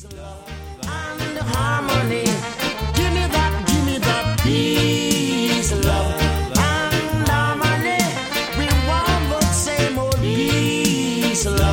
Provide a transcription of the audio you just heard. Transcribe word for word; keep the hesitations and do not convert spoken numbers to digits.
And harmony. Give me that, give me that peace, love. And harmony. We want the same old peace, love.